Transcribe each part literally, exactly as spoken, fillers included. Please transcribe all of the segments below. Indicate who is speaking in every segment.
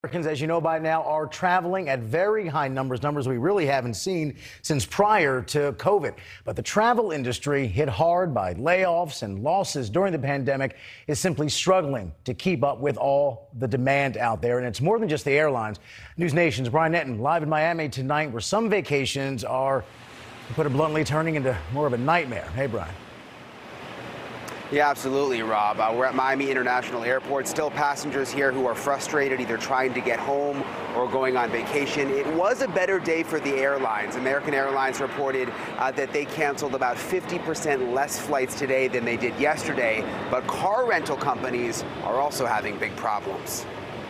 Speaker 1: Americans, as you know by now, are traveling at very high numbers, numbers we really haven't seen since prior to COVID. But the travel industry, hit hard by layoffs and losses during the pandemic, is simply struggling to keep up with all the demand out there. And it's more than just the airlines. News Nation's Brian Netton live in Miami tonight, where some vacations are, to put it bluntly, turning into more of a nightmare. Hey, Brian.
Speaker 2: Yeah, absolutely, Rob. Uh, we're at Miami International Airport. Still passengers here who are frustrated, either trying to get home or going on vacation. It was a better day for the airlines. American Airlines reported uh, that they canceled about fifty percent less flights today than they did yesterday. But car rental companies are also having big problems.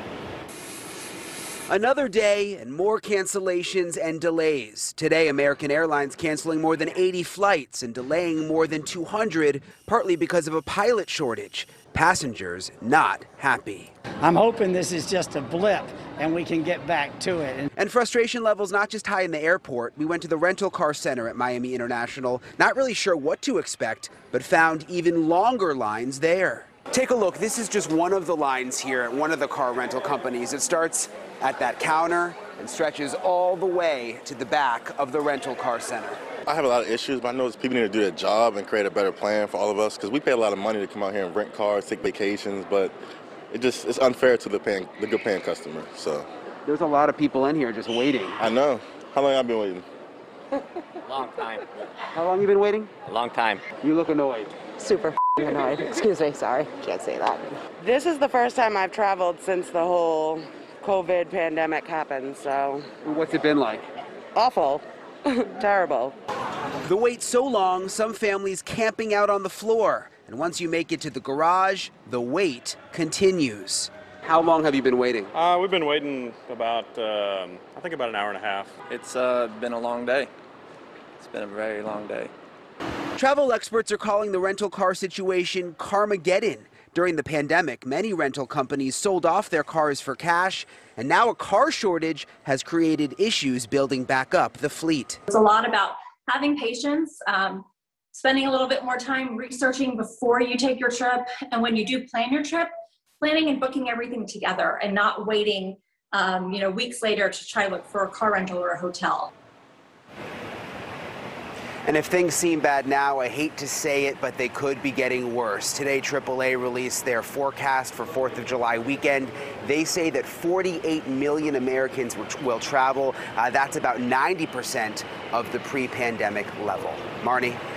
Speaker 2: Another day and more cancellations and delays. Today, American Airlines canceling more than eighty flights and delaying more than two hundred, partly because of a pilot shortage. Passengers not happy.
Speaker 3: I'm hoping this is just a blip and we can get back to it. And,
Speaker 2: and frustration levels not just high in the airport. We went to the rental car center at Miami International, not really sure what to expect, but found even longer lines there. Take a look. This is just one of the lines here at one of the car rental companies. It starts at that counter and stretches all the way to the back of the rental car center.
Speaker 4: I have a lot of issues, but I know people need to do their job and create a better plan for all of us, because we pay a lot of money to come out here and rent cars, take vacations, but it just it's unfair to the paying, the good paying customer. So
Speaker 2: there's a lot of people in here just waiting.
Speaker 4: I know. How long have I been waiting?
Speaker 5: Long time.
Speaker 2: How long have you been waiting?
Speaker 5: A long time.
Speaker 2: You look annoyed.
Speaker 6: Super annoyed. Excuse me, sorry, can't say that.
Speaker 7: This is the first time I've traveled since the whole COVID pandemic happened, so.
Speaker 2: What's it been like?
Speaker 7: Awful. Terrible.
Speaker 2: The wait so long, some families camping out on the floor. And once you make it to the garage, the wait continues. How long have you been waiting?
Speaker 8: Uh, we've been waiting about, um, I think about an hour and a half.
Speaker 5: It's uh, been a long day. It's been a very long day.
Speaker 2: Travel experts are calling the rental car situation Carmageddon. During the pandemic, many rental companies sold off their cars for cash, and now a car shortage has created issues building back up the fleet.
Speaker 9: It's a lot about having patience, um, spending a little bit more time researching before you take your trip, and when you do plan your trip, planning and booking everything together and not waiting um, you know, weeks later to try to look for a car rental or a hotel.
Speaker 2: And if things seem bad now, I hate to say it, but they could be getting worse. Today, triple A released their forecast for fourth of July weekend. They say that forty-eight million Americans will travel. Uh, that's about ninety percent of the pre-pandemic level. Marnie?